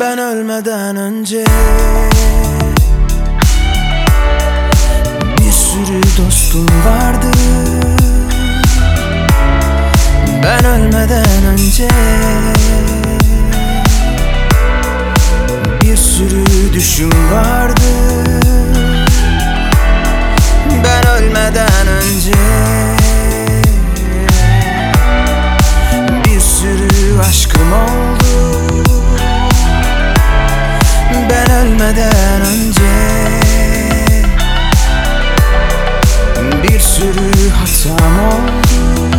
Ben ölmeden önce bir sürü dostum vardı. Ben ölmeden önce bir sürü düşüm vardı. Ben ölmeden önce bir sürü aşkım oldu. Ben ölmeden önce bir sürü hatam oldu.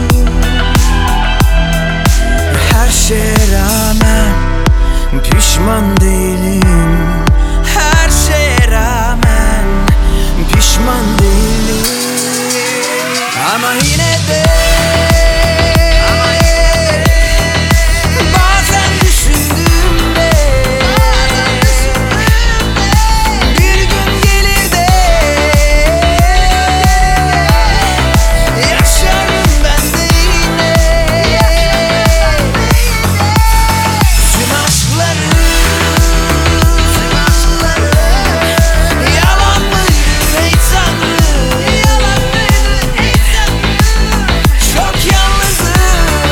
Her şeye rağmen pişman değilim. Her şeye rağmen pişman değilim. Ama yine de bazen düşündüğümde bir gün gelir de yaşarım ben de yine. Tüm aşkları yalan mıydı ey Tanrım? Çok yalnızım.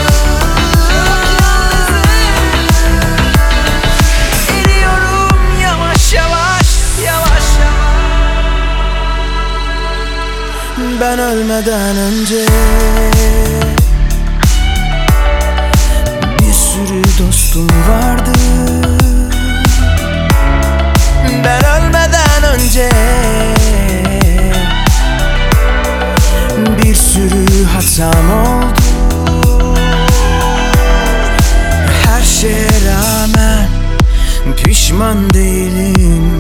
Eriyorum yavaş yavaş, yavaş yavaş. Ben ölmeden önce bir sürü dostum vardı. Ben ölmeden önce bir sürü hatam oldu. Her şeye rağmen pişman değilim.